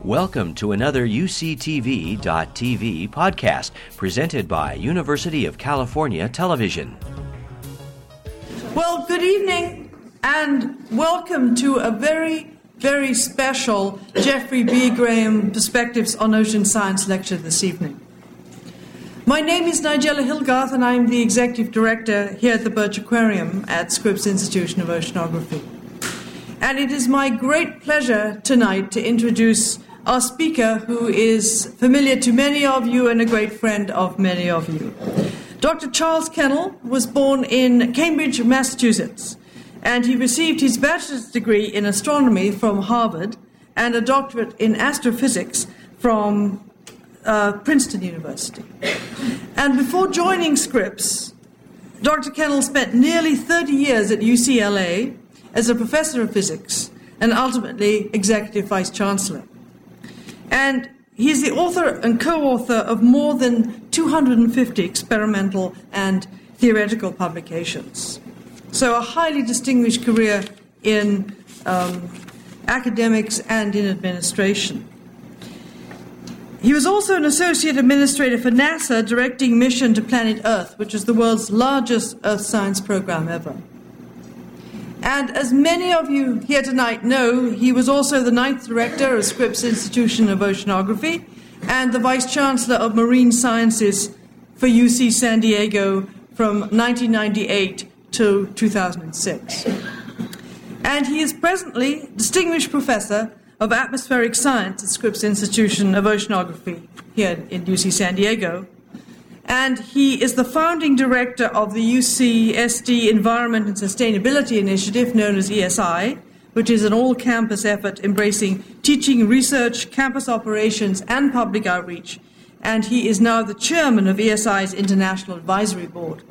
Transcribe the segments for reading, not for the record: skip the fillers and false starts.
Welcome to another UCTV.tv podcast presented by University of California Television. Well, good evening and welcome to a very, very special Geoffrey B. Graham Perspectives on Ocean Science lecture this evening. My name is Nigella Hilgarth and I'm the Executive Director here at the Birch Aquarium at Scripps Institution of Oceanography. And it is my great pleasure tonight to introduce our speaker, who is familiar to many of you and a great friend of many of you. Dr. Charles Kennel was born in Cambridge, Massachusetts, and he received his bachelor's degree in astronomy from Harvard and a doctorate in astrophysics from Princeton University. And before joining Scripps, Dr. Kennel spent nearly 30 years at UCLA as a professor of physics and ultimately executive vice chancellor. And he's the author and co-author of more than 250 experimental and theoretical publications. So a highly distinguished career in academics and in administration. He was also an associate administrator for NASA, directing Mission to Planet Earth, which is the world's largest Earth science program ever. And as many of you here tonight know, he was also the 9th director of Scripps Institution of Oceanography and the vice chancellor of marine sciences for UC San Diego from 1998 to 2006. And he is presently distinguished professor of atmospheric science at Scripps Institution of Oceanography here in UC San Diego. And he is the founding director of the UCSD Environment and Sustainability Initiative, known as ESI, which is an all-campus effort embracing teaching, research, campus operations, and public outreach. And he is now the chairman of ESI's International Advisory Board.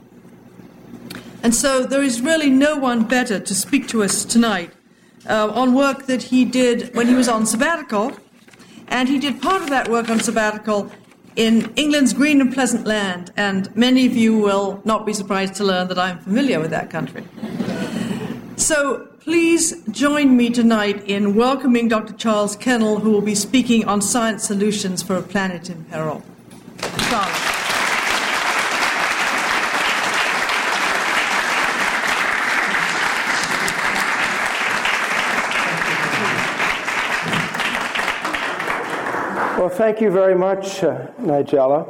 And so there is really no one better to speak to us tonight on work that he did when he was on sabbatical. And he did part of that work on sabbatical in England's green and pleasant land, and many of you will not be surprised to learn that I'm familiar with that country. So please join me tonight in welcoming Dr. Charles Kennel, who will be speaking on science solutions for a planet in peril. Charles. Well, thank you very much, Nigella.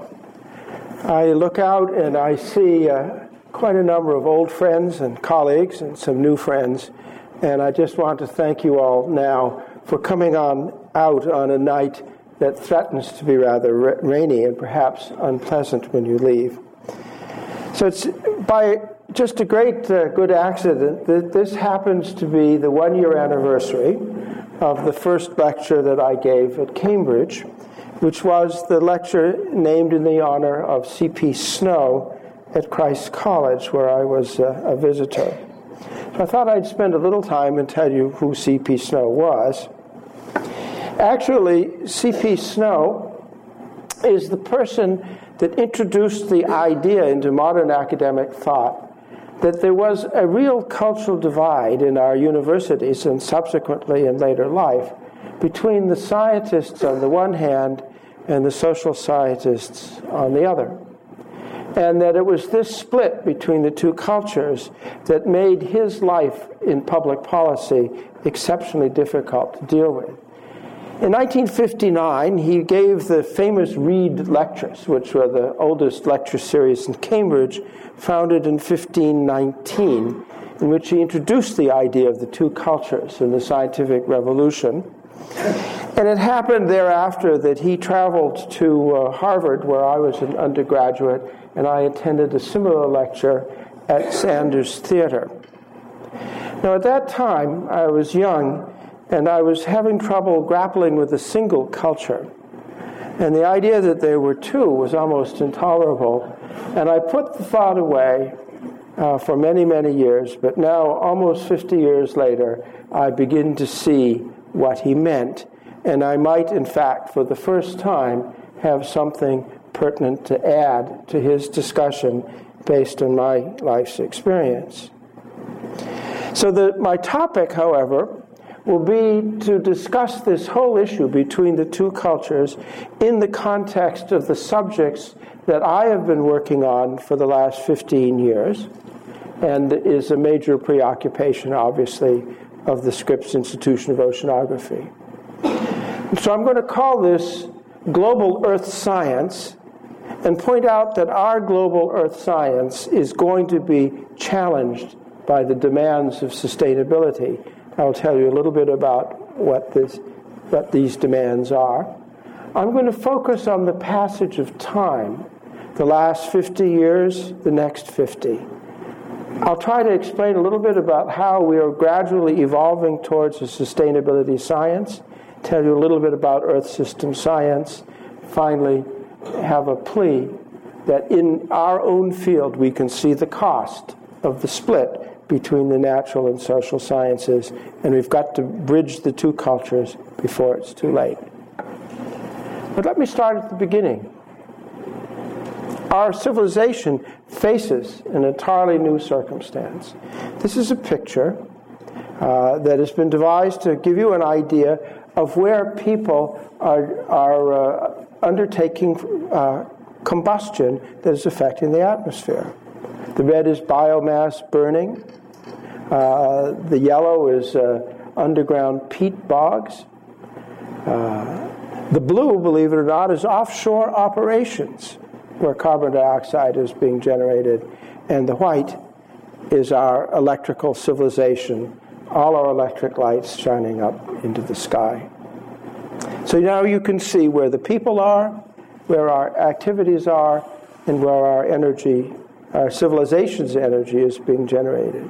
I look out and I see quite a number of old friends and colleagues and some new friends, and I just want to thank you all now for coming out on a night that threatens to be rather rainy and perhaps unpleasant when you leave. So it's by just a great good accident that this happens to be the one-year anniversary of the first lecture that I gave at Cambridge, which was the lecture named in the honor of C.P. Snow at Christ College, where I was a visitor. So I thought I'd spend a little time and tell you who C.P. Snow was. Actually, C.P. Snow is the person that introduced the idea into modern academic thought that there was a real cultural divide in our universities and subsequently in later life between the scientists on the one hand and the social scientists on the other. And that it was this split between the two cultures that made his life in public policy exceptionally difficult to deal with. In 1959, he gave the famous Reed Lectures, which were the oldest lecture series in Cambridge, founded in 1519, in which he introduced the idea of the two cultures in the scientific revolution. And it happened thereafter that he traveled to Harvard, where I was an undergraduate, and I attended a similar lecture at Sanders Theater. Now, at that time, I was young, and I was having trouble grappling with a single culture. And the idea that there were two was almost intolerable. And I put the thought away for many, many years, but now, almost 50 years later, I begin to see what he meant. And I might, in fact, for the first time, have something pertinent to add to his discussion based on my life's experience. So my topic, however, will be to discuss this whole issue between the two cultures in the context of the subjects that I have been working on for the last 15 years, and is a major preoccupation, obviously, of the Scripps Institution of Oceanography. So I'm going to call this Global Earth Science, and point out that our global Earth science is going to be challenged by the demands of sustainability. I'll tell you a little bit about what these demands are. I'm going to focus on the passage of time, the last 50 years, the next 50. I'll try to explain a little bit about how we are gradually evolving towards a sustainability science, tell you a little bit about Earth system science, finally have a plea that in our own field we can see the cost of the split between the natural and social sciences, and we've got to bridge the two cultures before it's too late. But let me start at the beginning. Our civilization faces an entirely new circumstance. This is a picture that has been devised to give you an idea of where people are undertaking combustion that is affecting the atmosphere. The red is biomass burning. The yellow is underground peat bogs. The blue, believe it or not, is offshore operations where carbon dioxide is being generated. And the white is our electrical civilization, all our electric lights shining up into the sky. So now you can see where the people are, where our activities are, and where our energy, our civilization's energy is being generated.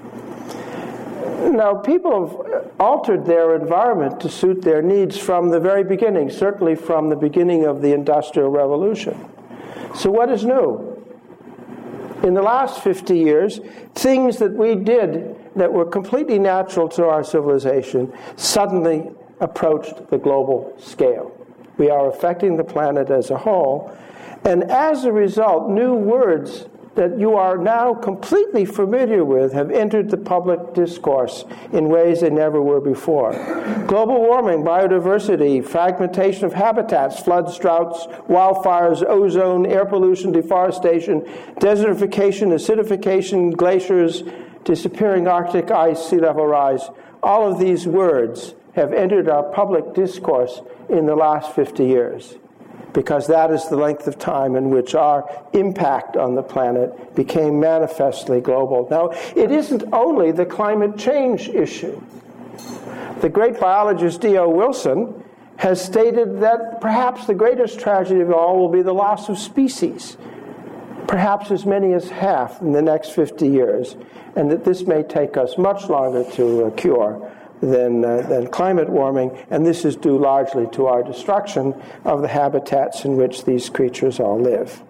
Now, people have altered their environment to suit their needs from the very beginning, certainly from the beginning of the Industrial Revolution. So what is new? In the last 50 years, things that we did that were completely natural to our civilization suddenly approached the global scale. We are affecting the planet as a whole, and as a result, new words that you are now completely familiar with have entered the public discourse in ways they never were before. Global warming, biodiversity, fragmentation of habitats, floods, droughts, wildfires, ozone, air pollution, deforestation, desertification, acidification, glaciers, disappearing Arctic ice, sea level rise. All of these words have entered our public discourse in the last 50 years, because that is the length of time in which our impact on the planet became manifestly global. Now, it isn't only the climate change issue. The great biologist D.O. Wilson has stated that perhaps the greatest tragedy of all will be the loss of species, perhaps as many as half in the next 50 years, and that this may take us much longer to cure than climate warming, and this is due largely to our destruction of the habitats in which these creatures all live.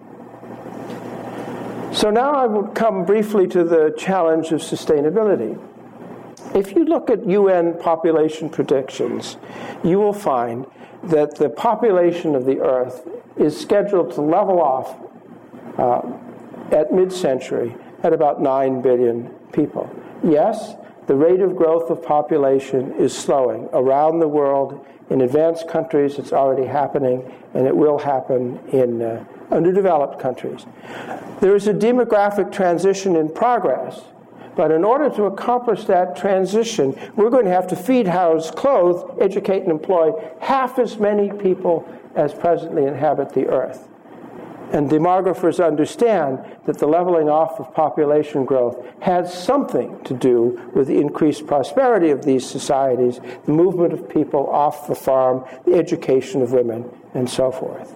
So now I will come briefly to the challenge of sustainability. If you look at UN population predictions, you will find that the population of the Earth is scheduled to level off at mid-century at about 9 billion people. Yes, the rate of growth of population is slowing around the world. In advanced countries, it's already happening, and it will happen in underdeveloped countries. There is a demographic transition in progress, but in order to accomplish that transition, we're going to have to feed, house, clothe, educate, and employ half as many people as presently inhabit the Earth. And demographers understand that the leveling off of population growth has something to do with the increased prosperity of these societies, the movement of people off the farm, the education of women, and so forth.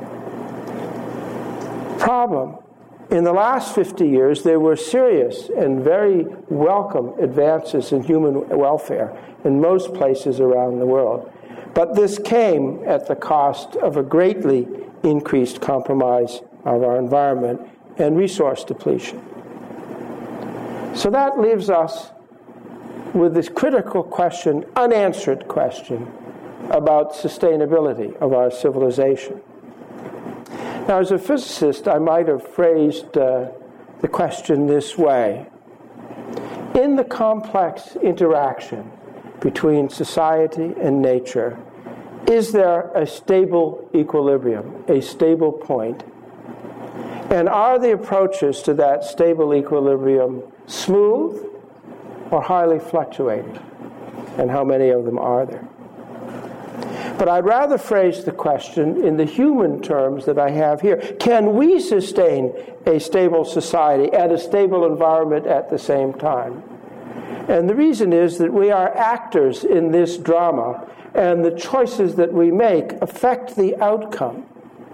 Problem. In the last 50 years, there were serious and very welcome advances in human welfare in most places around the world. But this came at the cost of a greatly increased compromise of our environment and resource depletion. So that leaves us with this critical question, unanswered question, about sustainability of our civilization. Now, as a physicist, I might have phrased the question this way. In the complex interaction between society and nature? Is there a stable equilibrium, a stable point? And are the approaches to that stable equilibrium smooth or highly fluctuating? And how many of them are there? But I'd rather phrase the question in the human terms that I have here. Can we sustain a stable society and a stable environment at the same time? And the reason is that we are actors in this drama, and the choices that we make affect the outcome.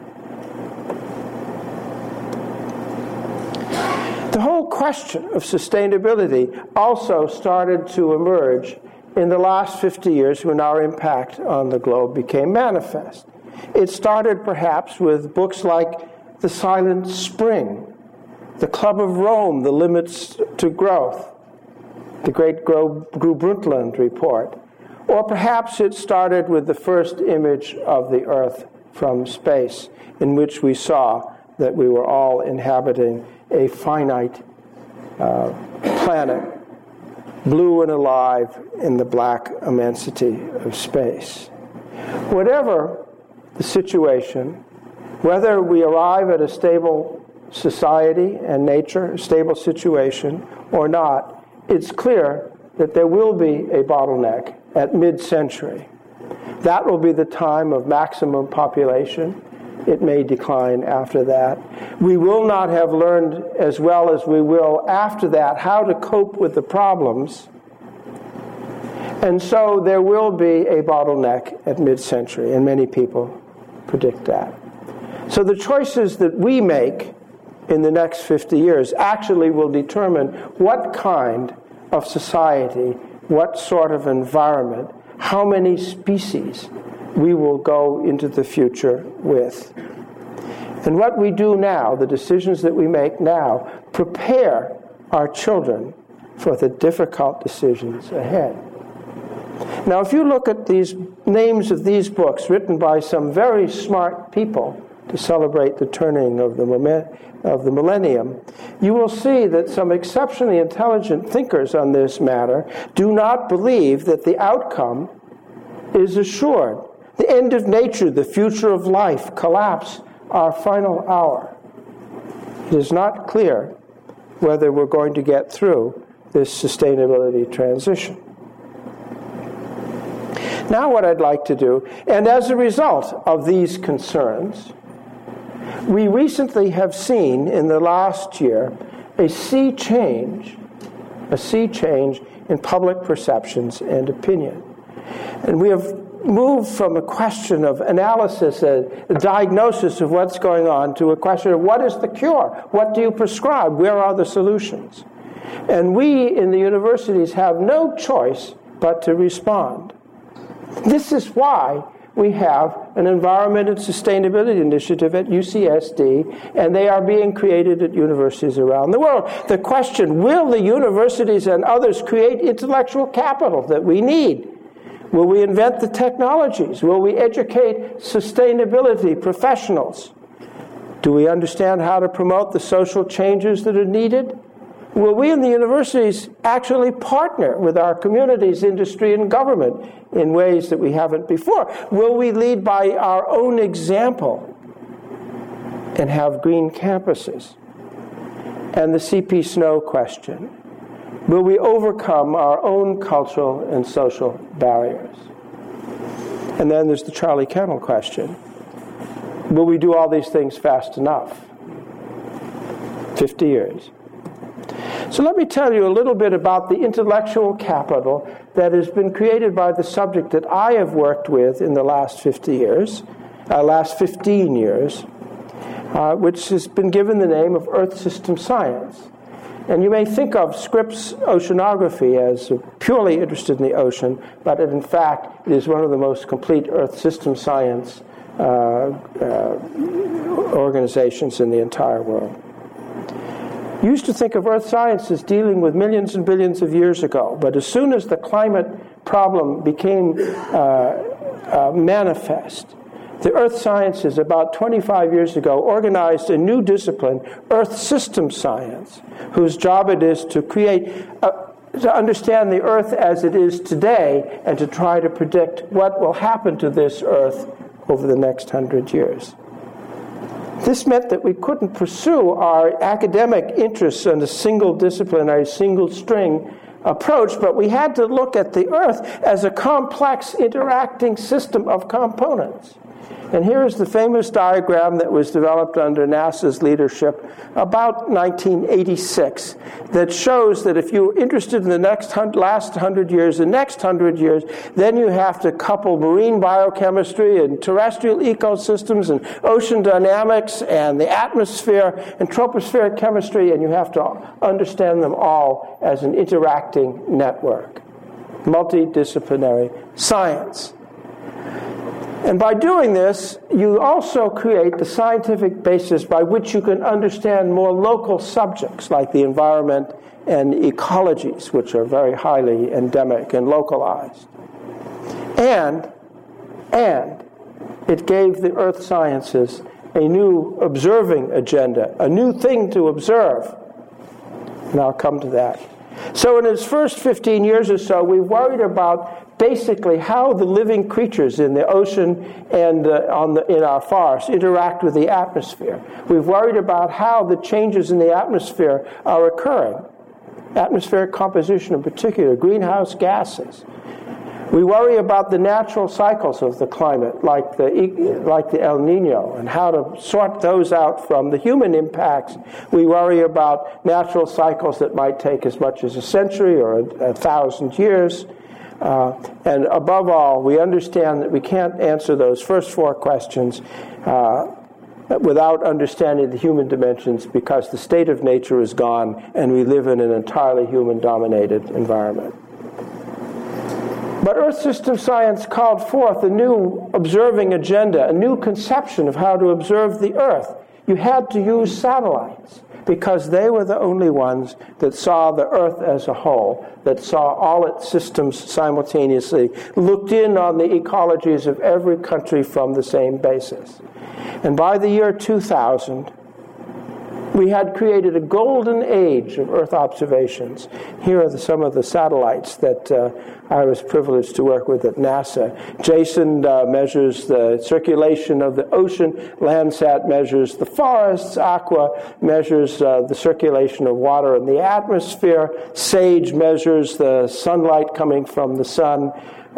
The whole question of sustainability also started to emerge in the last 50 years when our impact on the globe became manifest. It started perhaps with books like The Silent Spring, The Club of Rome, The Limits to Growth, the great Gro Brundtland report. Or perhaps it started with the first image of the Earth from space, in which we saw that we were all inhabiting a finite planet, blue and alive in the black immensity of space. Whatever the situation, whether we arrive at a stable society and nature, a stable situation, or not, it's clear that there will be a bottleneck at mid-century. That will be the time of maximum population. It may decline after that. We will not have learned as well as we will after that how to cope with the problems. And so there will be a bottleneck at mid-century, and many people predict that. So the choices that we make in the next 50 years actually will determine what kind of society, what sort of environment, how many species we will go into the future with. And what we do now, the decisions that we make now, prepare our children for the difficult decisions ahead. Now, if you look at these names of these books written by some very smart people to celebrate the turning of the millennium, you will see that some exceptionally intelligent thinkers on this matter do not believe that the outcome is assured. The end of nature, the future of life, collapse, our final hour. It is not clear whether we're going to get through this sustainability transition. Now what I'd like to do, and as a result of these concerns, we recently have seen in the last year a sea change in public perceptions and opinion. And we have moved from a question of analysis, a diagnosis of what's going on, to a question of what is the cure? What do you prescribe? Where are the solutions? And we in the universities have no choice but to respond. This is why we have an Environment and Sustainability Initiative at UCSD, and they are being created at universities around the world. The question, will the universities and others create intellectual capital that we need? Will we invent the technologies? Will we educate sustainability professionals? Do we understand how to promote the social changes that are needed? Will we in the universities actually partner with our communities, industry, and government in ways that we haven't before? Will we lead by our own example and have green campuses? And the C.P. Snow question. Will we overcome our own cultural and social barriers? And then there's the Charlie Kennel question. Will we do all these things fast enough? 50 years. So let me tell you a little bit about the intellectual capital that has been created by the subject that I have worked with in the last 15 years, which has been given the name of Earth System Science. And you may think of Scripps Oceanography as purely interested in the ocean, but in fact it is one of the most complete Earth System Science organizations in the entire world. You used to think of Earth science as dealing with millions and billions of years ago, but as soon as the climate problem became manifest, the Earth Sciences, about 25 years ago, organized a new discipline, Earth System Science, whose job it is to create to understand the Earth as it is today and to try to predict what will happen to this Earth over the next 100 years. This meant that we couldn't pursue our academic interests in a single disciplinary, single string approach, but we had to look at the Earth as a complex interacting system of components. And here is the famous diagram that was developed under NASA's leadership about 1986 that shows that if you're interested in the last 100 years, the next 100 years, then you have to couple marine biochemistry and terrestrial ecosystems and ocean dynamics and the atmosphere and tropospheric chemistry, and you have to understand them all as an interacting network. Multidisciplinary science. And by doing this, you also create the scientific basis by which you can understand more local subjects like the environment and ecologies, which are very highly endemic and localized. And it gave the earth sciences a new observing agenda, a new thing to observe. And I'll come to that. So in its first 15 years or so, we worried about basically how the living creatures in the ocean and in our forests interact with the atmosphere. We've worried about how the changes in the atmosphere are occurring. Atmospheric composition in particular, greenhouse gases. We worry about the natural cycles of the climate, like the El Nino, and how to sort those out from the human impacts. We worry about natural cycles that might take as much as a century or 1,000 years. And above all, we understand that we can't answer those first four questions without understanding the human dimensions, because the state of nature is gone and we live in an entirely human-dominated environment. But Earth system science called forth a new observing agenda, a new conception of how to observe the Earth. You had to use satellites because they were the only ones that saw the Earth as a whole, that saw all its systems simultaneously, looked in on the ecologies of every country from the same basis. And by the year 2000, we had created a golden age of Earth observations. Here are some of the satellites that I was privileged to work with at NASA. JASON measures the circulation of the ocean. Landsat measures the forests. Aqua measures the circulation of water in the atmosphere. SAGE measures the sunlight coming from the sun.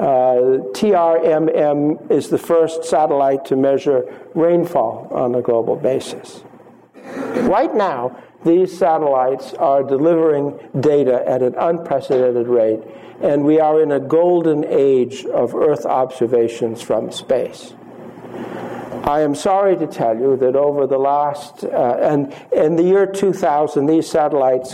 TRMM is the first satellite to measure rainfall on a global basis. Right now, these satellites are delivering data at an unprecedented rate, and we are in a golden age of Earth observations from space. I am sorry to tell you that over the last, and in the year 2000, these satellites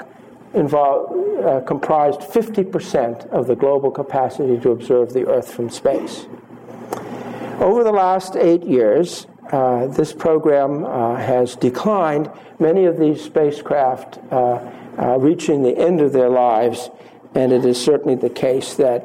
comprised 50% of the global capacity to observe the Earth from space. Over the last 8 years, this program has declined, many of these spacecraft reaching the end of their lives, and it is certainly the case that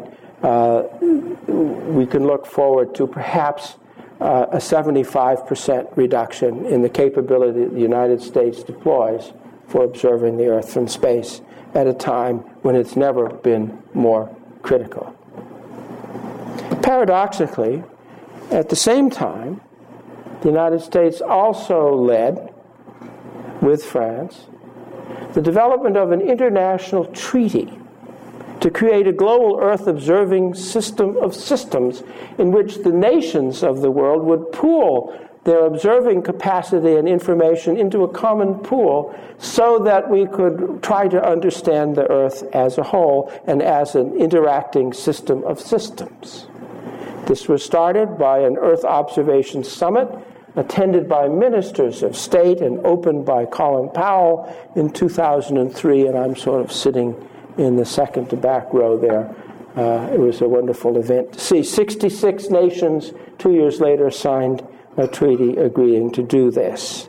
we can look forward to perhaps a 75% reduction in the capability that the United States deploys for observing the Earth from space at a time when it's never been more critical. Paradoxically, at the same time, the United States also led, with France, the development of an international treaty to create a global Earth observing system of systems in which the nations of the world would pool their observing capacity and information into a common pool so that we could try to understand the Earth as a whole and as an interacting system of systems. This was started by an Earth observation summit attended by ministers of state and opened by Colin Powell in 2003, and I'm sort of sitting in the second to back row there. It was a wonderful event to see. 66 nations 2 years later signed a treaty agreeing to do this.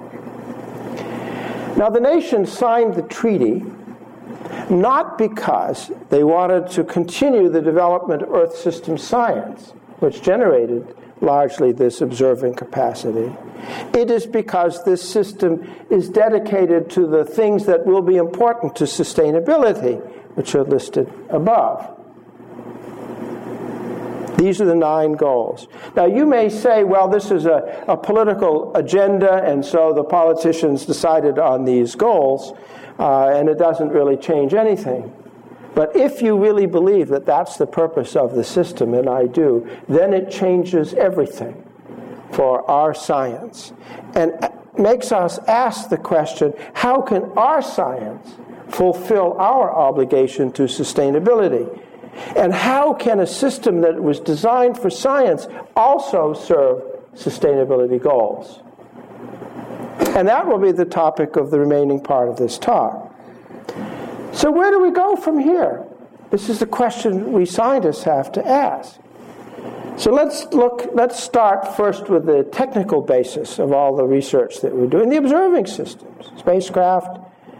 Now, the nations signed the treaty not because they wanted to continue the development of Earth system science, which generated largely this observing capacity. It is because this system is dedicated to the things that will be important to sustainability, which are listed above. These are the 9 goals. Now, you may say, well, this is a political agenda, and so the politicians decided on these goals, and it doesn't really change anything. But if you really believe that that's the purpose of the system, and I do, then it changes everything for our science. And makes us ask the question, how can our science fulfill our obligation to sustainability? And how can a system that was designed for science also serve sustainability goals? And that will be the topic of the remaining part of this talk. So where do we go from here? This is the question we scientists have to ask. So let's start first with the technical basis of all the research that we're doing. The observing systems, spacecraft,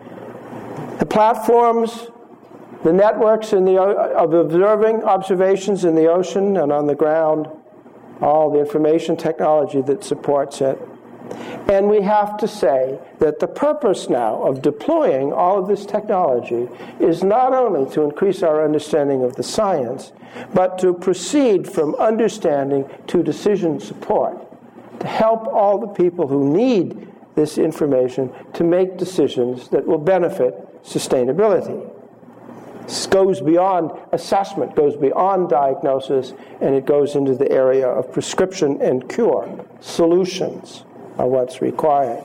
the platforms, the networks of observing observations in the ocean and on the ground, all the information technology that supports it. And we have to say that the purpose now of deploying all of this technology is not only to increase our understanding of the science, but to proceed from understanding to decision support, to help all the people who need this information to make decisions that will benefit sustainability. This goes beyond assessment, goes beyond diagnosis, and it goes into the area of prescription and cure. Solutions are what's required.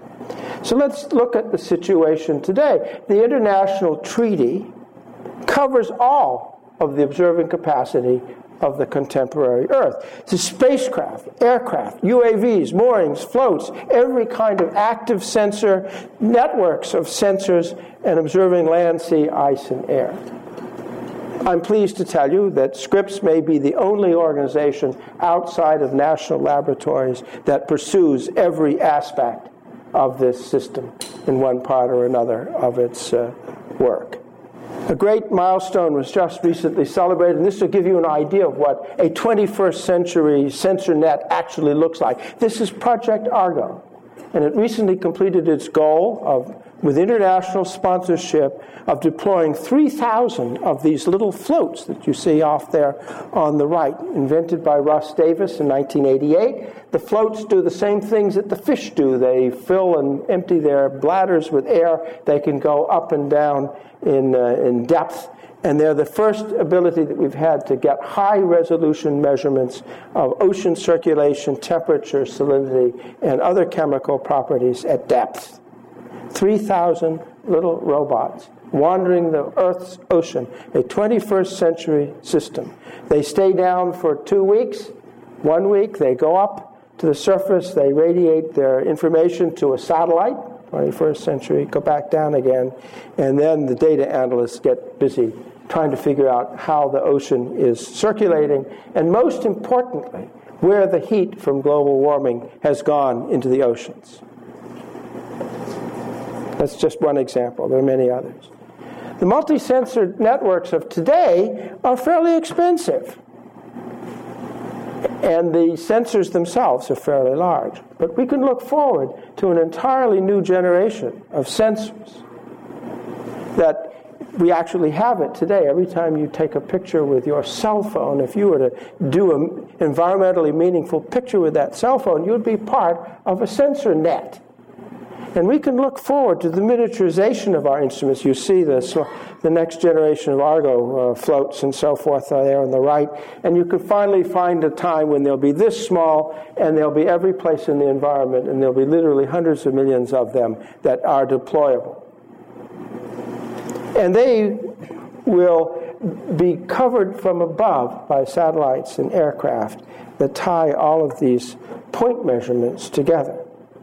So let's look at the situation today. The international treaty covers all of the observing capacity of the contemporary Earth. The spacecraft, aircraft, UAVs, moorings, floats, every kind of active sensor, networks of sensors, and observing land, sea, ice, and air. I'm pleased to tell you that Scripps may be the only organization outside of national laboratories that pursues every aspect of this system in one part or another of its work. A great milestone was just recently celebrated, and this will give you an idea of what a 21st century sensor net actually looks like. This is Project Argo, and it recently completed its goal of, with international sponsorship, of deploying 3,000 of these little floats that you see off there on the right, invented by Russ Davis in 1988. The floats do the same things that the fish do. They fill and empty their bladders with air. They can go up and down in depth, and they're the first ability that we've had to get high-resolution measurements of ocean circulation, temperature, salinity, and other chemical properties at depth. 3,000 little robots wandering the Earth's ocean, a 21st century system. They stay down for 2 weeks. 1 week, they go up to the surface, they radiate their information to a satellite, 21st century, go back down again, and then the data analysts get busy trying to figure out how the ocean is circulating, and most importantly, where the heat from global warming has gone into the oceans. That's just one example. There are many others. The multi-sensor networks of today are fairly expensive, and the sensors themselves are fairly large. But we can look forward to an entirely new generation of sensors that we actually have it today. Every time you take a picture with your cell phone, if you were to do an environmentally meaningful picture with that cell phone, you'd be part of a sensor net. And we can look forward to the miniaturization of our instruments. You see this, the next generation of Argo floats and so forth are there on the right. And you can finally find a time when they'll be this small, and they'll be every place in the environment, and there'll be literally hundreds of millions of them that are deployable. And they will be covered from above by satellites and aircraft that tie all of these point measurements together.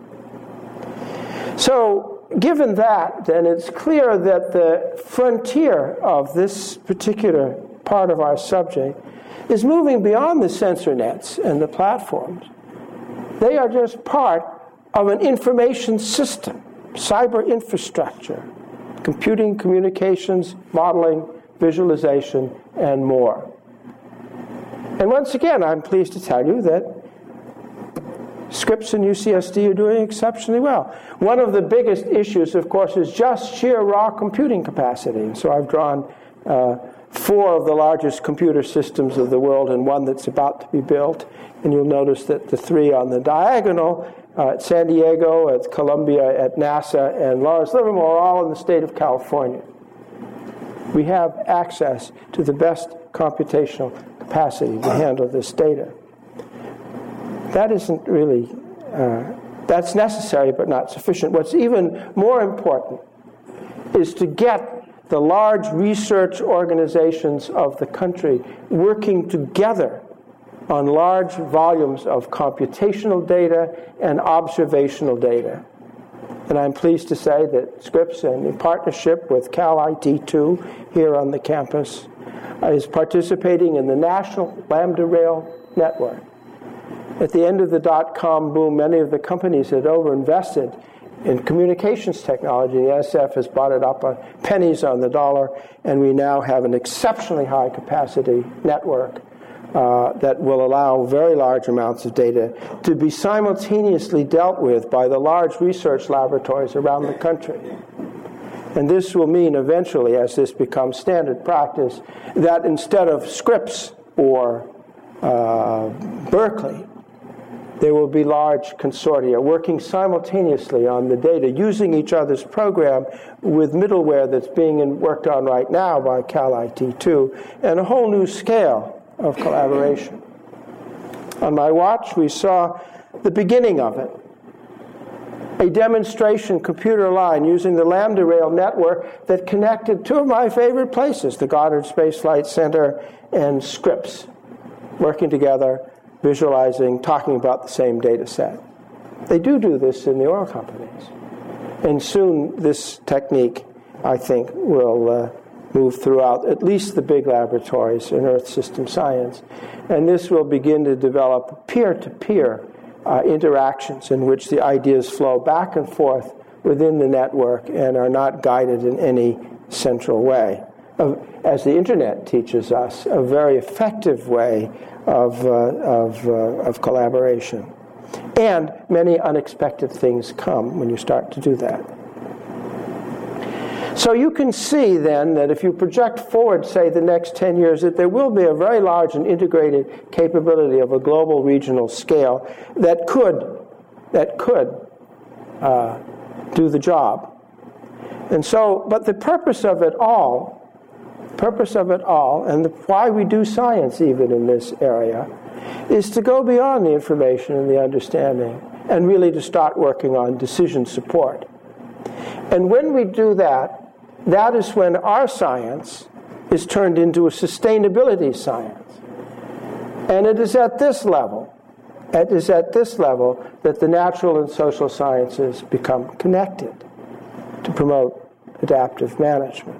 So, given that, then it's clear that the frontier of this particular part of our subject is moving beyond the sensor nets and the platforms. They are just part of an information system, cyber infrastructure, computing, communications, modeling, visualization, and more. And once again, I'm pleased to tell you that Scripps and UCSD are doing exceptionally well. One of the biggest issues, of course, is just sheer raw computing capacity. And so I've drawn 4 of the largest computer systems of the world and one that's about to be built. And you'll notice that the 3 on the diagonal, at San Diego, at Columbia, at NASA, and Lawrence Livermore, are all in the state of California. We have access to the best computational capacity to handle this data. That isn't really, that's necessary but not sufficient. What's even more important is to get the large research organizations of the country working together on large volumes of computational data and observational data. And I'm pleased to say that Scripps, in partnership with Cal IT2 here on the campus, is participating in the National Lambda Rail Network. At the end of the dot-com boom, many of the companies had overinvested in communications technology. The NSF has bought it up on pennies on the dollar, and we now have an exceptionally high capacity network that will allow very large amounts of data to be simultaneously dealt with by the large research laboratories around the country. And this will mean eventually, as this becomes standard practice, that instead of Scripps or Berkeley, there will be large consortia working simultaneously on the data, using each other's program with middleware that's being worked on right now by Cal IT2, and a whole new scale of collaboration. On my watch, we saw the beginning of it. A demonstration computer line using the Lambda Rail network that connected 2 of my favorite places, the Goddard Space Flight Center and Scripps, working together, visualizing, talking about the same data set. They do this in the oil companies. And soon this technique, I think, will move throughout at least the big laboratories in Earth system science. And this will begin to develop peer-to-peer interactions in which the ideas flow back and forth within the network and are not guided in any central way. As the Internet teaches us, a very effective way of collaboration. And many unexpected things come when you start to do that. So you can see then that if you project forward, say, the next 10 years, that there will be a very large and integrated capability of a global regional scale that could do the job. And so, but the purpose of it all, and why we do science even in this area, is to go beyond the information and the understanding and really to start working on decision support. And when we do that, that is when our science is turned into a sustainability science. And it is at this level, that the natural and social sciences become connected to promote adaptive management.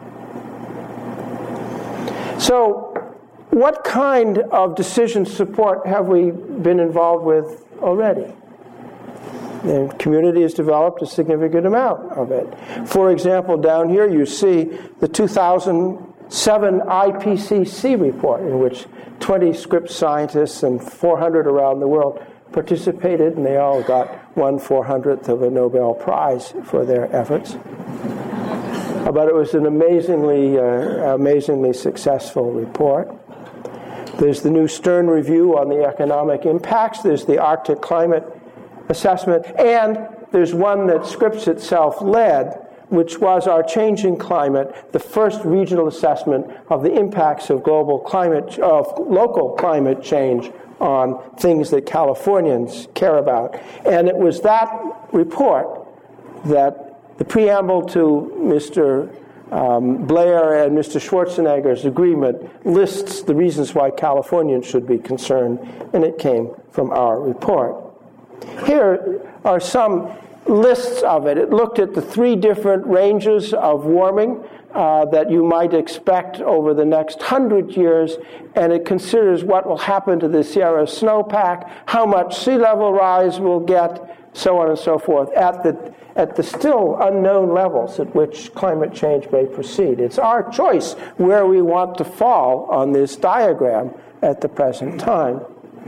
So, what kind of decision support have we been involved with already? The community has developed a significant amount of it. For example, down here you see the 2007 IPCC report, in which 20 Scripps scientists and 400 around the world participated, and they all got 1/400th of a Nobel Prize for their efforts. But it was an amazingly successful report. There's the new Stern Review on the economic impacts. There's the Arctic Climate Assessment. And there's one that Scripps itself led, which was Our Changing Climate, the first regional assessment of the impacts of local climate change on things that Californians care about. And it was that report that the preamble to Mr. Blair and Mr. Schwarzenegger's agreement lists the reasons why Californians should be concerned, and it came from our report. Here are some lists of it. It looked at the 3 different ranges of warming that you might expect over the next 100 years, and it considers what will happen to the Sierra snowpack, how much sea level rise we'll get, so on and so forth, at the still unknown levels at which climate change may proceed. It's our choice where we want to fall on this diagram at the present time.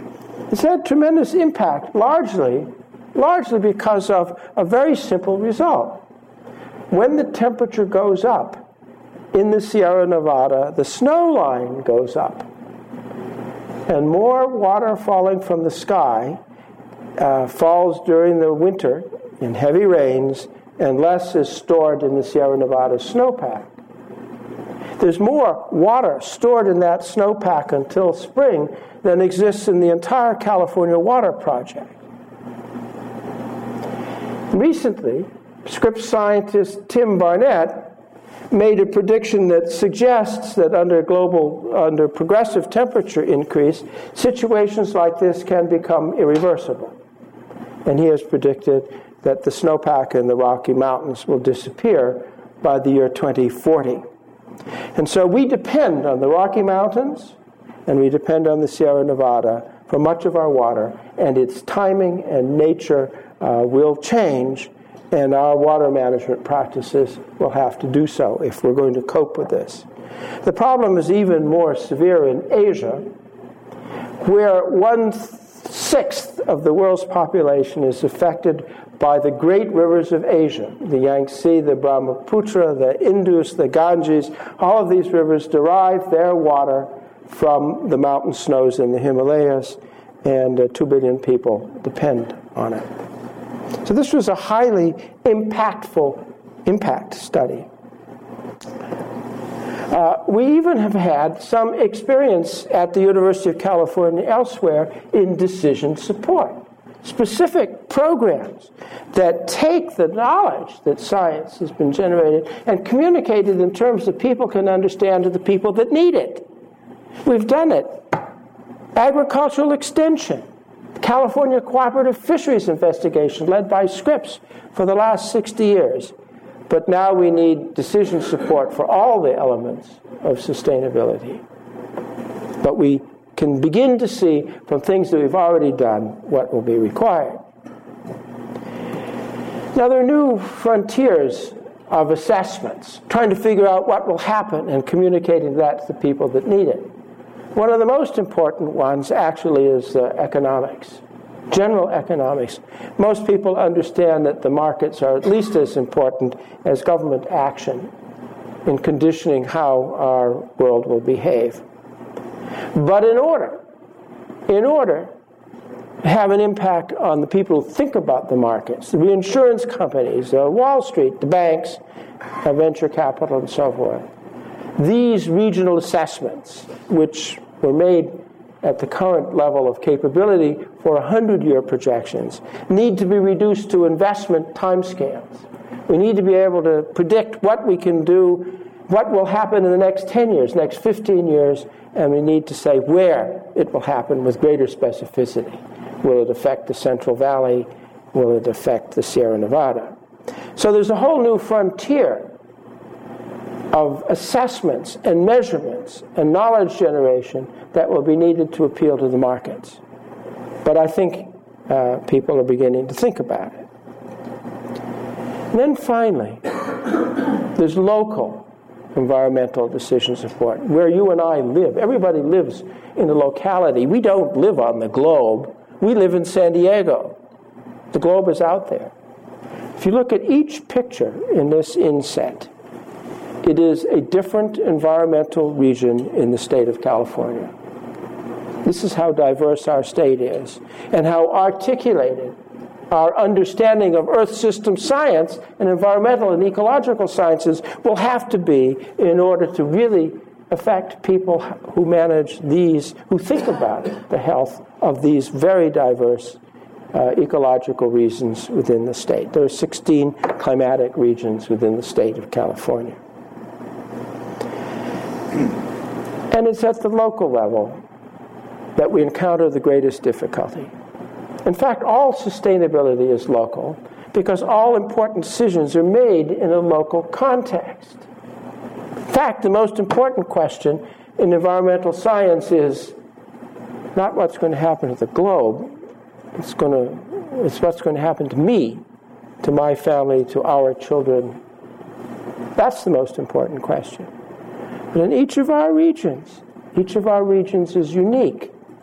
It's had tremendous impact, largely because of a very simple result. When the temperature goes up in the Sierra Nevada, the snow line goes up. And more water falling from the sky falls during the winter in heavy rains, and less is stored in the Sierra Nevada snowpack. There's more water stored in that snowpack until spring than exists in the entire California Water Project. Recently, Scripps scientist Tim Barnett made a prediction that suggests that under progressive temperature increase, situations like this can become irreversible. And he has predicted that the snowpack in the Rocky Mountains will disappear by the year 2040. And so we depend on the Rocky Mountains and we depend on the Sierra Nevada for much of our water, and its timing and nature will change, and our water management practices will have to do so if we're going to cope with this. The problem is even more severe in Asia, where 1/6 of the world's population is affected by the great rivers of Asia, the Yangtze, the Brahmaputra, the Indus, the Ganges. All of these rivers derive their water from the mountain snows in the Himalayas, and 2 billion people depend on it. So this was a highly impactful impact study. We even have had some experience at the University of California elsewhere in decision support. Specific programs that take the knowledge that science has been generated and communicate it in terms that people can understand to the people that need it. We've done it. Agricultural extension, California Cooperative Fisheries Investigation led by Scripps for the last 60 years. But now we need decision support for all the elements of sustainability. But we can begin to see from things that we've already done what will be required. Now there are new frontiers of assessments, trying to figure out what will happen and communicating that to the people that need it. One of the most important ones actually is economics, general economics. Most people understand that the markets are at least as important as government action in conditioning how our world will behave. But in order to have an impact on the people who think about the markets, the reinsurance companies, Wall Street, the banks, venture capital, and so forth, these regional assessments, which were made at the current level of capability for 100-year projections, need to be reduced to investment timescales. We need to be able to predict what we can do, what will happen in the next 10 years, next 15 years, and we need to say where it will happen with greater specificity. Will it affect the Central Valley? Will it affect the Sierra Nevada? So there's a whole new frontier of assessments and measurements and knowledge generation that will be needed to appeal to the markets. But I think people are beginning to think about it. And then finally, there's local environmental decision support, where you and I live. Everybody lives in a locality. We don't live on the globe. We live in San Diego. The globe is out there. If you look at each picture in this inset, it is a different environmental region in the state of California. This is how diverse our state is, and how articulated our understanding of Earth system science and environmental and ecological sciences will have to be in order to really affect people who manage these, who think about the health of these very diverse ecological regions within the state. There are 16 climatic regions within the state of California. And it's at the local level that we encounter the greatest difficulty. In fact, all sustainability is local because all important decisions are made in a local context. In fact, the most important question in environmental science is not what's going to happen to the globe. It's what's going to happen to me, to my family, to our children. That's the most important question. But in each of our regions is unique.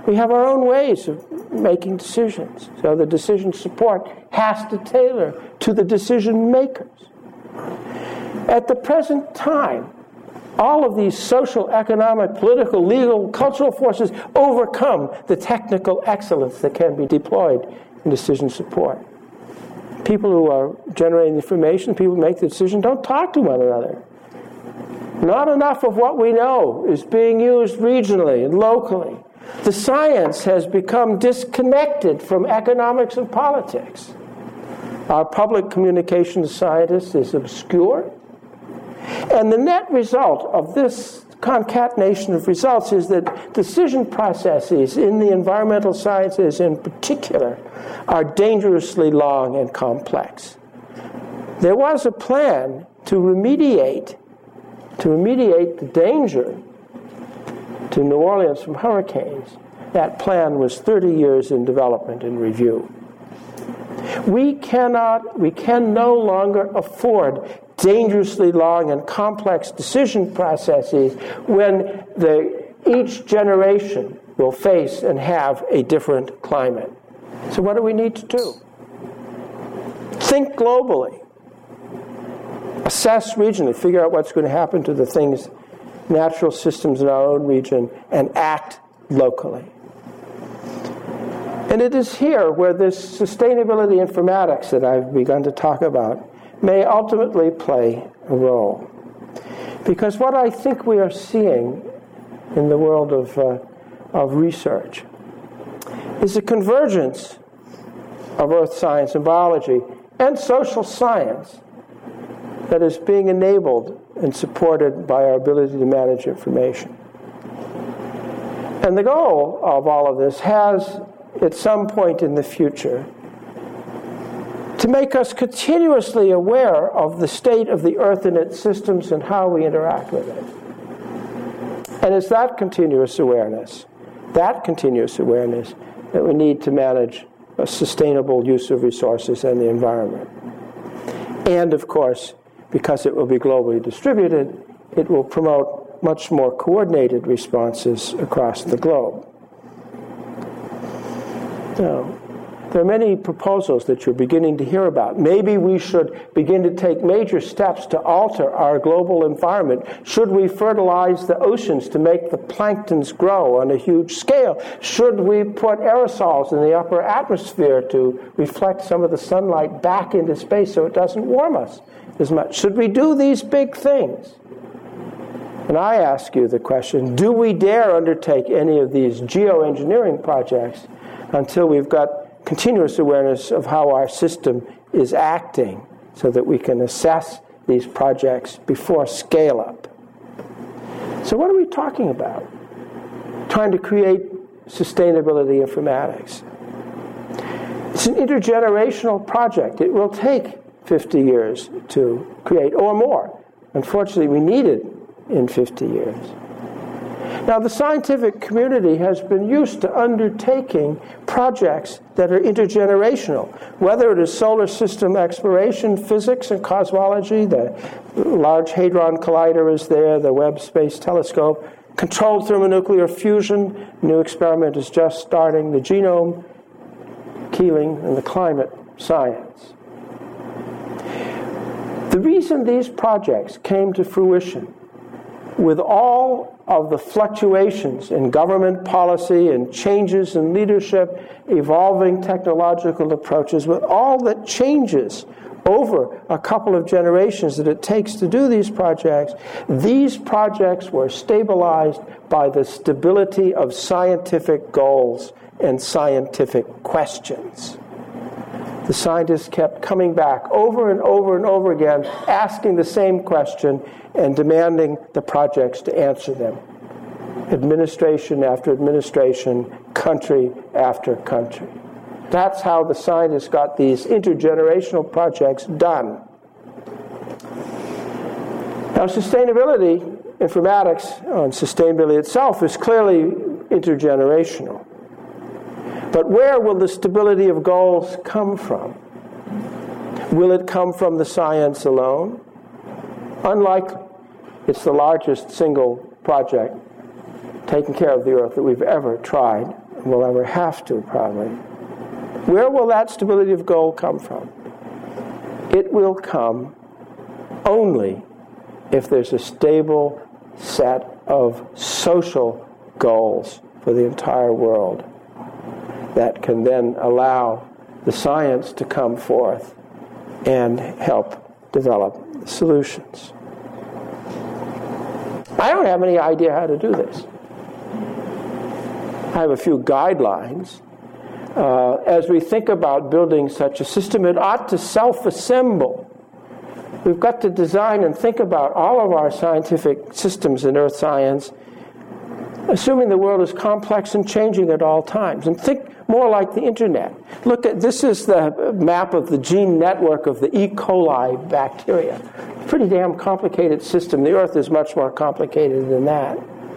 We have our own ways of making decisions. So the decision support has to tailor to the decision makers. At the present time, all of these social, economic, political, legal, cultural forces overcome the technical excellence that can be deployed in decision support. People who are generating information, people who make the decision, don't talk to one another. Not enough of what we know is being used regionally and locally. The science has become disconnected from economics and politics. Our public communications scientist is obscure. And the net result of this concatenation of results is that decision processes in the environmental sciences in particular are dangerously long and complex. There was a plan to remediate the danger to New Orleans from hurricanes. That plan was 30 years in development and review. We can no longer afford dangerously long and complex decision processes when each generation will face and have a different climate. So what do we need to do? Think globally. Assess regionally. Figure out what's going to happen to the things, natural systems in our own region, and act locally. And it is here where this sustainability informatics that I've begun to talk about may ultimately play a role. Because what I think we are seeing in the world of research is a convergence of earth science and biology and social science that is being enabled and supported by our ability to manage information. And the goal of all of this has, at some point in the future, to make us continuously aware of the state of the earth and its systems and how we interact with it. And it's that continuous awareness that we need to manage a sustainable use of resources and the environment. And of course, because it will be globally distributed, it will promote much more coordinated responses across the globe. Now, there are many proposals that you're beginning to hear about. Maybe we should begin to take major steps to alter our global environment. Should we fertilize the oceans to make the planktons grow on a huge scale? Should we put aerosols in the upper atmosphere to reflect some of the sunlight back into space so it doesn't warm us as much? Should we do these big things? And I ask you the question, do we dare undertake any of these geoengineering projects until we've got continuous awareness of how our system is acting so that we can assess these projects before scale up? So what are we talking about? Trying to create sustainability informatics. It's an intergenerational project. It will take 50 years to create, or more. Unfortunately, we need it in 50 years. Now, the scientific community has been used to undertaking projects that are intergenerational, whether it is solar system exploration, physics and cosmology, the Large Hadron Collider is there, the Webb Space Telescope, controlled thermonuclear fusion, new experiment is just starting, the genome, Keeling, and the climate science. The reason these projects came to fruition, with all of the fluctuations in government policy and changes in leadership, evolving technological approaches, with all that changes over a couple of generations that it takes to do these projects were stabilized by the stability of scientific goals and scientific questions. The scientists kept coming back over and over and over again, asking the same question and demanding the projects to answer them. Administration after administration, country after country. That's how the scientists got these intergenerational projects done. Now, sustainability, informatics on sustainability itself is clearly intergenerational. But where will the stability of goals come from? Will it come from the science alone? Unlikely. It's the largest single project taking care of the Earth that we've ever tried we'll ever have to, probably. Where will that stability of goal come from? It will come only if there's a stable set of social goals for the entire world that can then allow the science to come forth and help develop solutions. I don't have any idea how to do this. I have a few guidelines. As we think about building such a system, it ought to self-assemble. We've got to design and think about all of our scientific systems in earth science, assuming the world is complex and changing at all times. And think more like the internet. Look at, this is the map of the gene network of the E. coli bacteria. Pretty damn complicated system. The earth is much more complicated than that.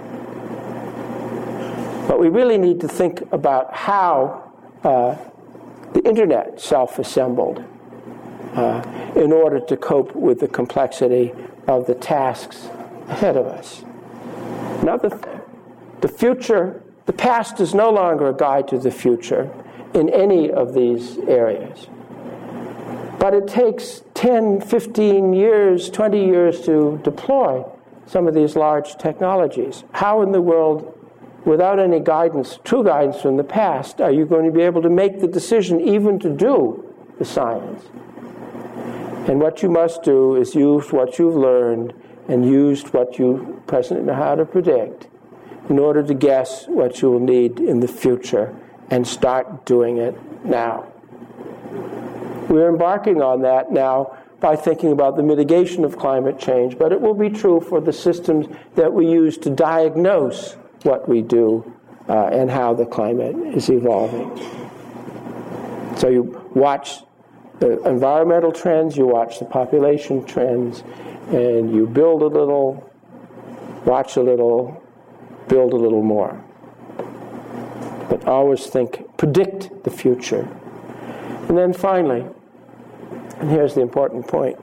But we really need to think about how the internet self-assembled in order to cope with the complexity of the tasks ahead of us. Another thing, the future, the past is no longer a guide to the future in any of these areas. But it takes 10, 15 years, 20 years to deploy some of these large technologies. How in the world, without any guidance, true guidance from the past, are you going to be able to make the decision even to do the science? And what you must do is use what you've learned and use what you presently know how to predict in order to guess what you will need in the future and start doing it now. We're embarking on that now by thinking about the mitigation of climate change, but it will be true for the systems that we use to diagnose what we do and how the climate is evolving. So you watch the environmental trends, you watch the population trends, and you build a little, watch a little, build a little more. But always predict the future. And then finally, and here's the important point,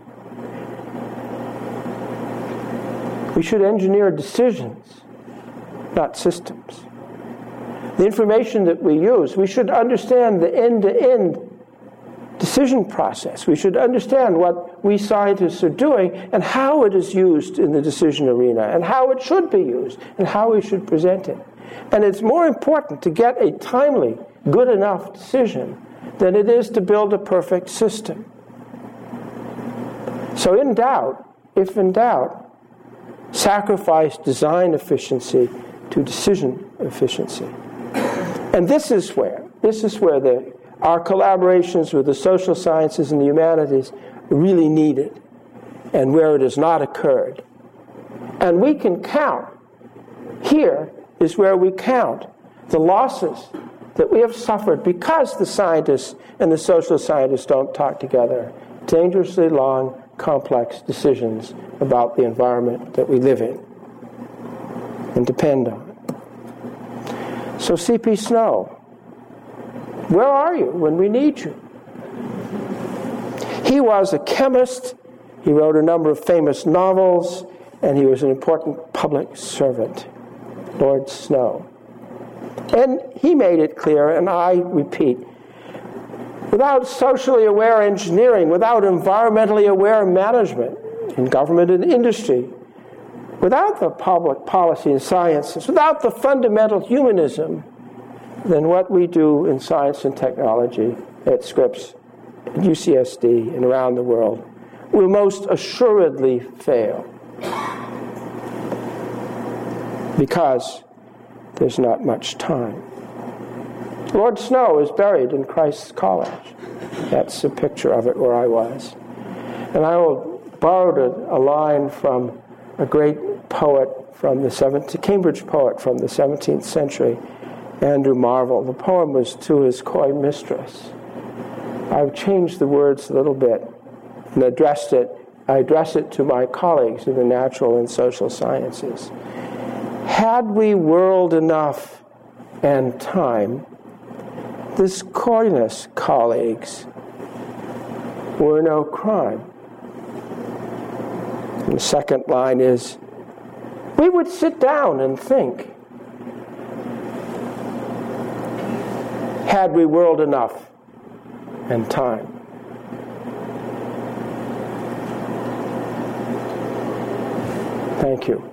we should engineer decisions, not systems. The information that we use, we should understand the end-to-end decision process. We should understand what we scientists are doing and how it is used in the decision arena and how it should be used and how we should present it. And it's more important to get a timely, good enough decision than it is to build a perfect system. So in doubt, if in doubt, sacrifice design efficiency to decision efficiency. And this is where our collaborations with the social sciences and the humanities are really needed, and where it has not occurred. And we can count. Here is where we count the losses that we have suffered because the scientists and the social scientists don't talk together. Dangerously long, complex decisions about the environment that we live in and depend on. So C.P. Snow, where are you when we need you? He was a chemist, he wrote a number of famous novels, and he was an important public servant, Lord Snow. And he made it clear, and I repeat, without socially aware engineering, without environmentally aware management in government and industry, without the public policy and sciences, without the fundamental humanism, then what we do in science and technology at Scripps, at UCSD, and around the world will most assuredly fail. Because there's not much time. Lord Snow is buried in Christ's College. That's a picture of it where I was. And I borrowed a line from a great poet from the Cambridge poet from the 17th century, Andrew Marvell. The poem was to his coy mistress. I've changed the words a little bit and I address it to my colleagues in the natural and social sciences. Had we world enough and time, this coyness, colleagues, were no crime. And the second line is, we would sit down and think. had we world enough and time. Thank you.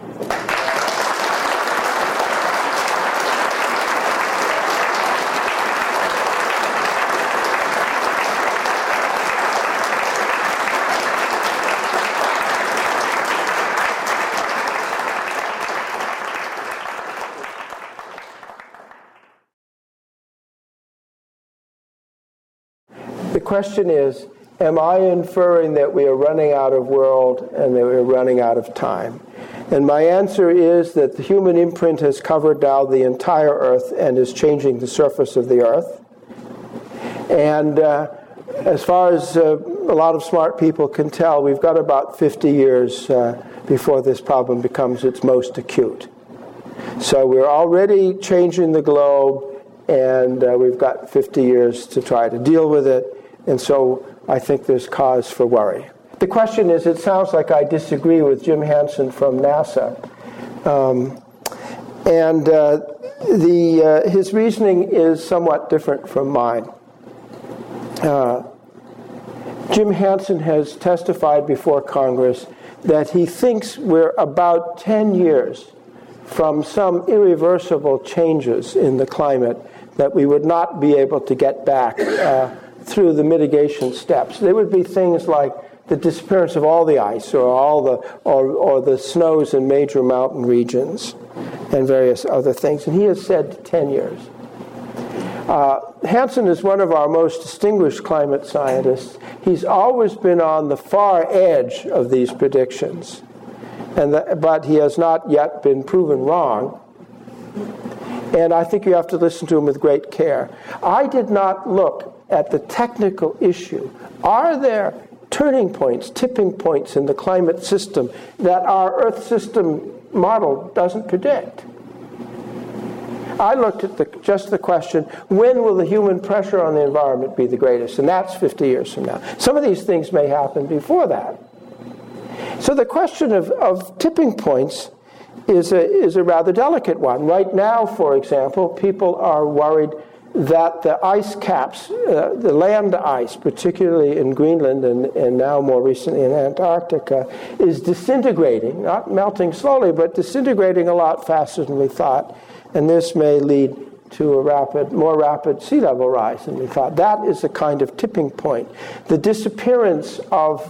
The question is, am I inferring that we are running out of world and that we're running out of time? And my answer is that the human imprint has covered now the entire Earth and is changing the surface of the Earth. And as far as a lot of smart people can tell, we've got about 50 years before this problem becomes its most acute. So we're already changing the globe, and we've got 50 years to try to deal with it. And so I think there's cause for worry. The question is, it sounds like I disagree with Jim Hansen from NASA. His reasoning is somewhat different from mine. Jim Hansen has testified before Congress that he thinks we're about 10 years from some irreversible changes in the climate that we would not be able to get back through the mitigation steps. There would be things like the disappearance of all the ice or the snows in major mountain regions and various other things. And he has said 10 years. Hansen is one of our most distinguished climate scientists. He's always been on the far edge of these predictions, but he has not yet been proven wrong. And I think you have to listen to him with great care. I did not look at the technical issue. Are there turning points, tipping points in the climate system that our Earth system model doesn't predict? I looked at just the question, when will the human pressure on the environment be the greatest? And that's 50 years from now. Some of these things may happen before that. So the question of tipping points is a rather delicate one. Right now, for example, people are worried that the ice caps, the land ice, particularly in Greenland and now more recently in Antarctica, is disintegrating, not melting slowly, but disintegrating a lot faster than we thought. And this may lead to a more rapid sea level rise than we thought. That is a kind of tipping point. The disappearance of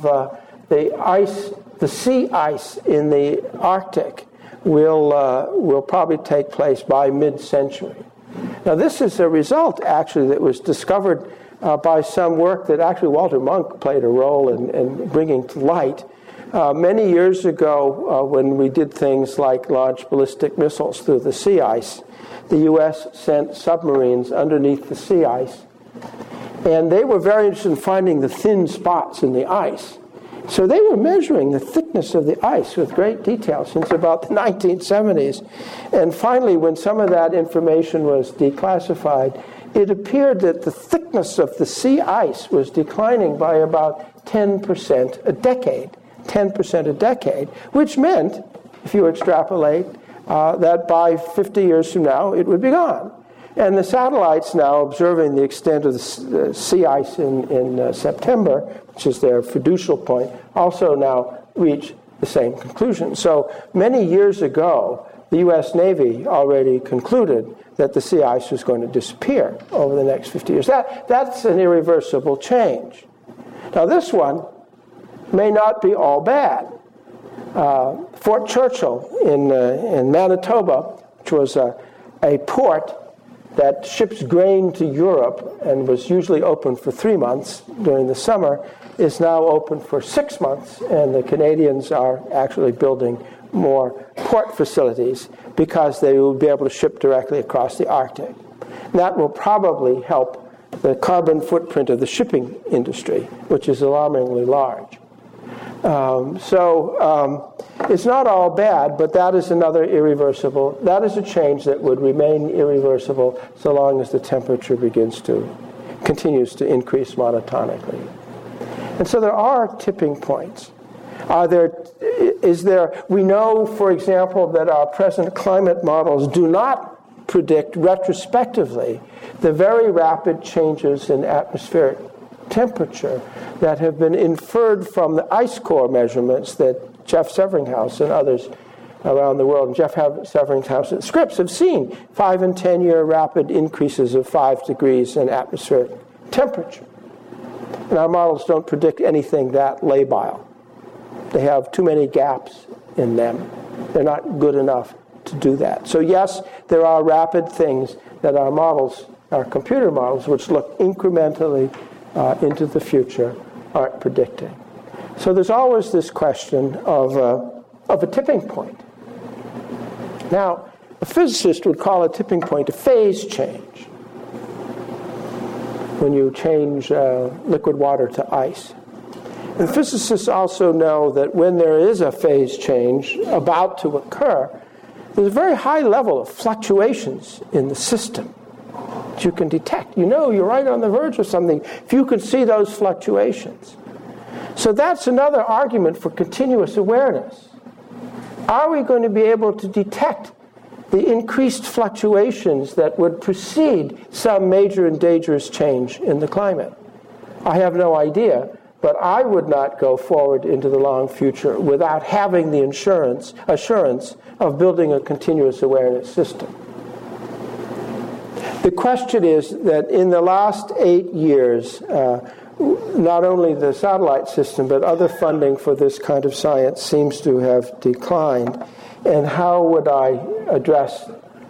the sea ice in the Arctic will probably take place by mid-century. Now, this is a result, actually, that was discovered by some work that actually Walter Munk played a role in bringing to light. Many years ago, when we did things like launch ballistic missiles through the sea ice, the U.S. sent submarines underneath the sea ice, and they were very interested in finding the thin spots in the ice. So they were measuring the thickness of the ice with great detail since about the 1970s. And finally, when some of that information was declassified, it appeared that the thickness of the sea ice was declining by about 10% a decade. 10% a decade, which meant, if you extrapolate, that by 50 years from now, it would be gone. And the satellites now observing the extent of the sea ice in September, which is their fiducial point, also now reach the same conclusion. So many years ago, the U.S. Navy already concluded that the sea ice was going to disappear over the next 50 years. That's an irreversible change. Now this one may not be all bad. Fort Churchill in Manitoba, which was a port that ships grain to Europe and was usually open for 3 months during the summer, is now open for 6 months, and the Canadians are actually building more port facilities because they will be able to ship directly across the Arctic. And that will probably help the carbon footprint of the shipping industry, which is alarmingly large. It's not all bad, but that is another irreversible. That is a change that would remain irreversible so long as the temperature continues to increase monotonically. And so there are tipping points. We know, for example, that our present climate models do not predict retrospectively the very rapid changes in atmospheric temperature that have been inferred from the ice core measurements that Jeff Severinghaus and others around the world, and Jeff Severinghaus and Scripps have seen 5 and 10 year rapid increases of 5 degrees in atmospheric temperature. And our models don't predict anything that labile. They have too many gaps in them. They're not good enough to do that. So yes, there are rapid things that our models, our computer models, which look incrementally into the future, aren't predicting. So there's always this question of a tipping point. Now, a physicist would call a tipping point a phase change, when you change liquid water to ice. And physicists also know that when there is a phase change about to occur, there's a very high level of fluctuations in the system that you can detect. You know you're right on the verge of something if you can see those fluctuations. So that's another argument for continuous awareness. Are we going to be able to detect the increased fluctuations that would precede some major and dangerous change in the climate? I have no idea, but I would not go forward into the long future without having the assurance of building a continuous awareness system. The question is that in the last 8 years, not only the satellite system, but other funding for this kind of science seems to have declined. And how would I address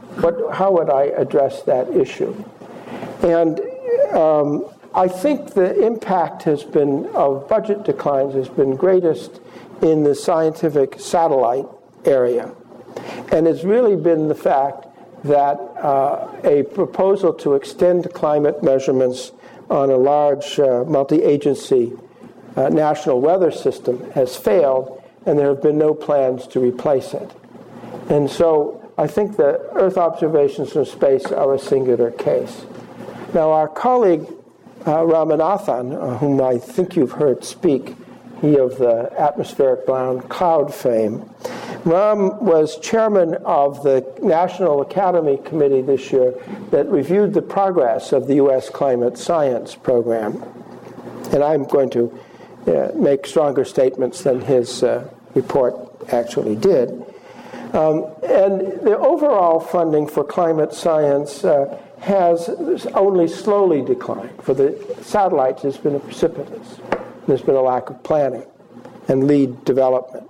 that issue? And I think the impact of budget declines has been greatest in the scientific satellite area. And it's really been the fact that a proposal to extend climate measurements on a large multi-agency national weather system has failed, and there have been no plans to replace it. And so I think the Earth observations from space are a singular case. Now, our colleague Ramanathan, whom I think you've heard speak, he of the atmospheric brown cloud fame, Ram was chairman of the National Academy Committee this year that reviewed the progress of the U.S. climate science program. And I'm going to make stronger statements than his report actually did. And the overall funding for climate science has only slowly declined. For the satellites, it's been precipitous. There's been a lack of planning and lead development.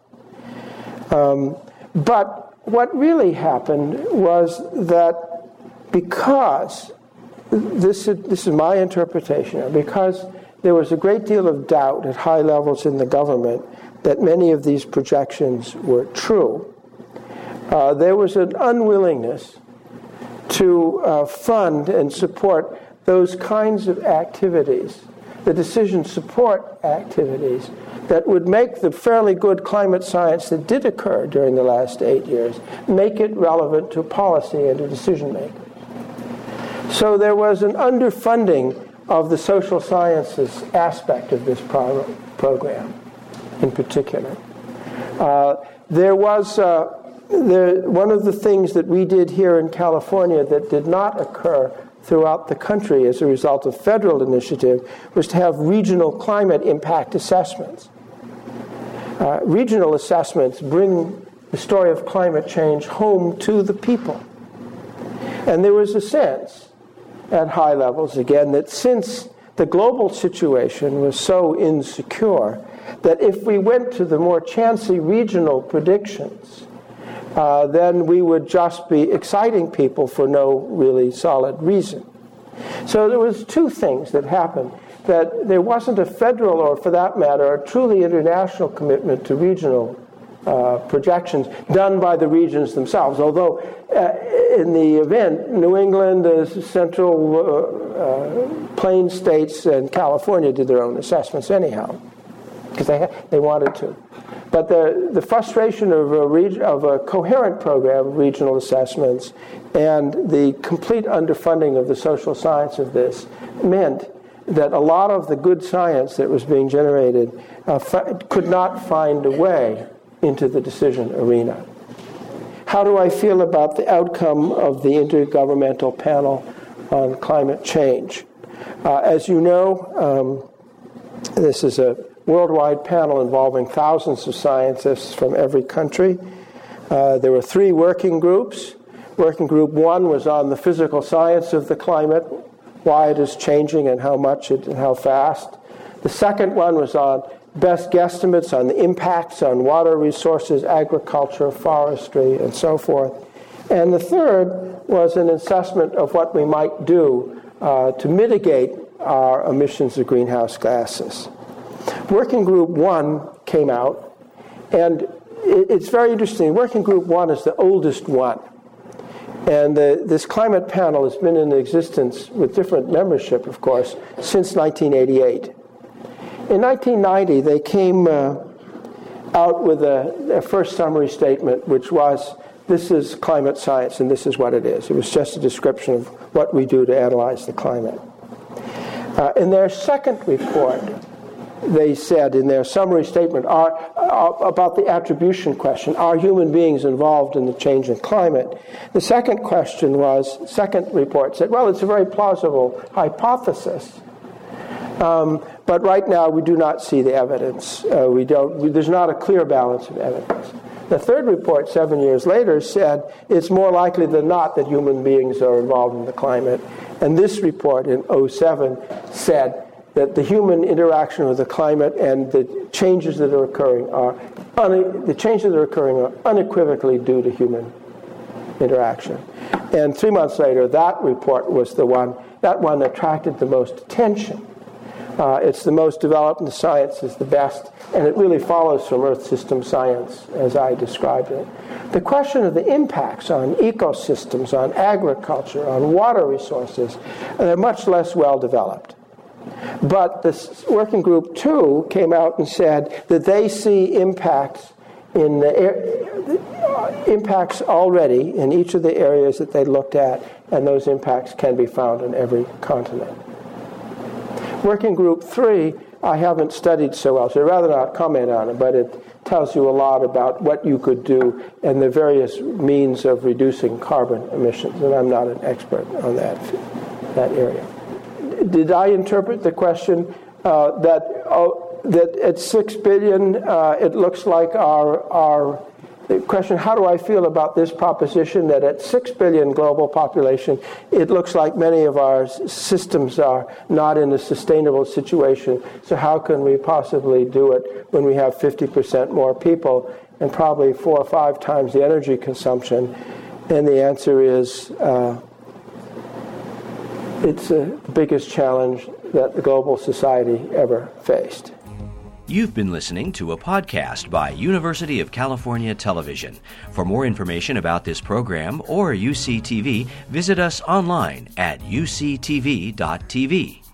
But what really happened was that because, this is my interpretation, because there was a great deal of doubt at high levels in the government that many of these projections were true, there was an unwillingness to fund and support those kinds of activities, the decision support activities, that would make the fairly good climate science that did occur during the last 8 years, make it relevant to policy and to decision making. So there was an underfunding of the social sciences aspect of this program in particular. One of the things that we did here in California that did not occur throughout the country as a result of federal initiative was to have regional climate impact assessments. Regional assessments bring the story of climate change home to the people. And there was a sense at high levels, again, that since the global situation was so insecure, that if we went to the more chancy regional predictions, then we would just be exciting people for no really solid reason. So there was two things that happened. That there wasn't a federal, or for that matter, a truly international commitment to regional projections done by the regions themselves. Although in the event, New England, the central plain states, and California did their own assessments anyhow, because they wanted to. But the frustration of a coherent program of regional assessments and the complete underfunding of the social science of this meant that a lot of the good science that was being generated could not find a way into the decision arena. How do I feel about the outcome of the Intergovernmental Panel on climate change. As you know, this is a worldwide panel involving thousands of scientists from every country. There were 3 working groups. Working group 1 was on the physical science of the climate, why it is changing and how much and how fast. The second one was on best guesstimates on the impacts on water resources, agriculture, forestry, and so forth. And the third was an assessment of what we might do to mitigate our emissions of greenhouse gases. Working Group 1 came out, and it's very interesting. Working Group 1 is the oldest one. And this climate panel has been in existence with different membership, of course, since 1988. In 1990, they came out with a first summary statement, which was, this is climate science and this is what it is. It was just a description of what we do to analyze the climate. In their second report, they said in their summary statement about the attribution question, are human beings involved in the change in climate? The second report said, well, it's a very plausible hypothesis, but right now we do not see the evidence. There's not a clear balance of evidence. The third report, 7 years later, said it's more likely than not that human beings are involved in the climate. And this report in 2007 said that the human interaction with the climate and the changes that are occurring are unequivocally due to human interaction. And 3 months later, that report was the one that attracted the most attention. It's the most developed, and the science is the best, and it really follows from Earth system science as I described it. The question of the impacts on ecosystems, on agriculture, on water resources, they're much less well developed. But this Working Group 2 came out and said that they see impacts impacts already in each of the areas that they looked at, and those impacts can be found in every continent. Working Group 3, I haven't studied so well, so I'd rather not comment on it, but it tells you a lot about what you could do and the various means of reducing carbon emissions, and I'm not an expert on that area. Did I interpret the question that at 6 billion, it looks like the question, how do I feel about this proposition that at 6 billion global population, it looks like many of our systems are not in a sustainable situation, so how can we possibly do it when we have 50% more people and probably 4 or 5 times the energy consumption? And the answer is, it's the biggest challenge that the global society ever faced. You've been listening to a podcast by University of California Television. For more information about this program or UCTV, visit us online at uctv.tv.